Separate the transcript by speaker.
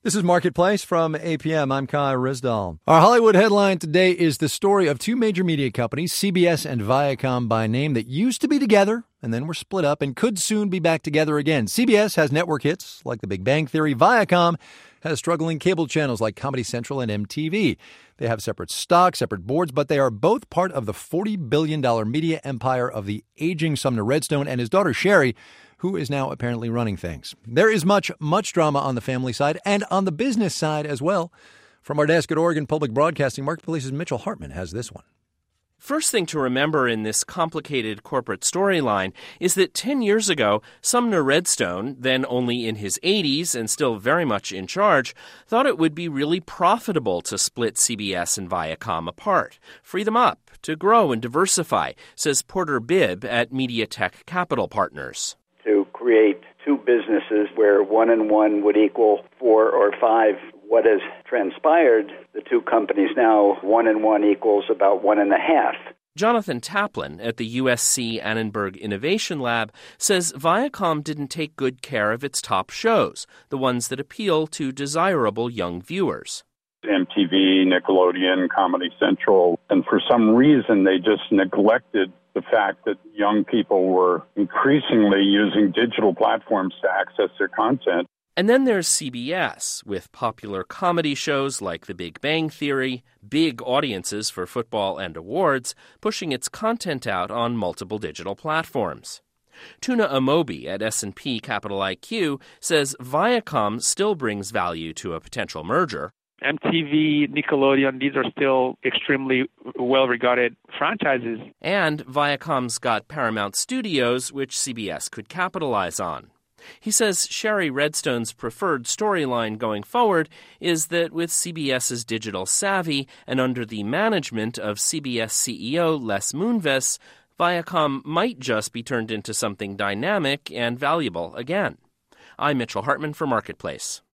Speaker 1: This is Marketplace from APM. I'm Kai Rizdal. Our Hollywood headline today is the story of two major media companies, CBS and Viacom by name, that used to be together and then were split up and could soon be back together again. CBS has network hits like The Big Bang Theory. Viacom has struggling cable channels like Comedy Central and MTV. They have separate stocks, separate boards, but they are both part of the $40 billion media empire of the aging Sumner Redstone and his daughter Sherry, who is now apparently running things. There is much drama on the family side and on the business side as well. From our desk at Oregon Public Broadcasting, Marketplace's Mitchell Hartman has this one.
Speaker 2: First thing to remember in this complicated corporate storyline is that 10 years ago, Sumner Redstone, then only in his 80s and still very much in charge, thought it would be really profitable to split CBS and Viacom apart, free them up, to grow and diversify, says Porter Bibb at MediaTek Capital Partners.
Speaker 3: To create two businesses where 1 and 1 would equal 4 or 5. What has transpired, the two companies now, 1 and 1 equals about 1.5.
Speaker 2: Jonathan Taplin at the USC Annenberg Innovation Lab says Viacom didn't take good care of its top shows, the ones that appeal to desirable young viewers.
Speaker 4: MTV, Nickelodeon, Comedy Central, and for some reason they just neglected the fact that young people were increasingly using digital platforms to access their content.
Speaker 2: And then there's CBS, with popular comedy shows like The Big Bang Theory, big audiences for football and awards, pushing its content out on multiple digital platforms. Tuna Amobi at S&P Capital IQ says Viacom still brings value to a potential merger.
Speaker 5: MTV, Nickelodeon, these are still extremely well-regarded franchises.
Speaker 2: And Viacom's got Paramount Studios, which CBS could capitalize on. He says Sherry Redstone's preferred storyline going forward is that with CBS's digital savvy and under the management of CBS CEO Les Moonves, Viacom might just be turned into something dynamic and valuable again. I'm Mitchell Hartman for Marketplace.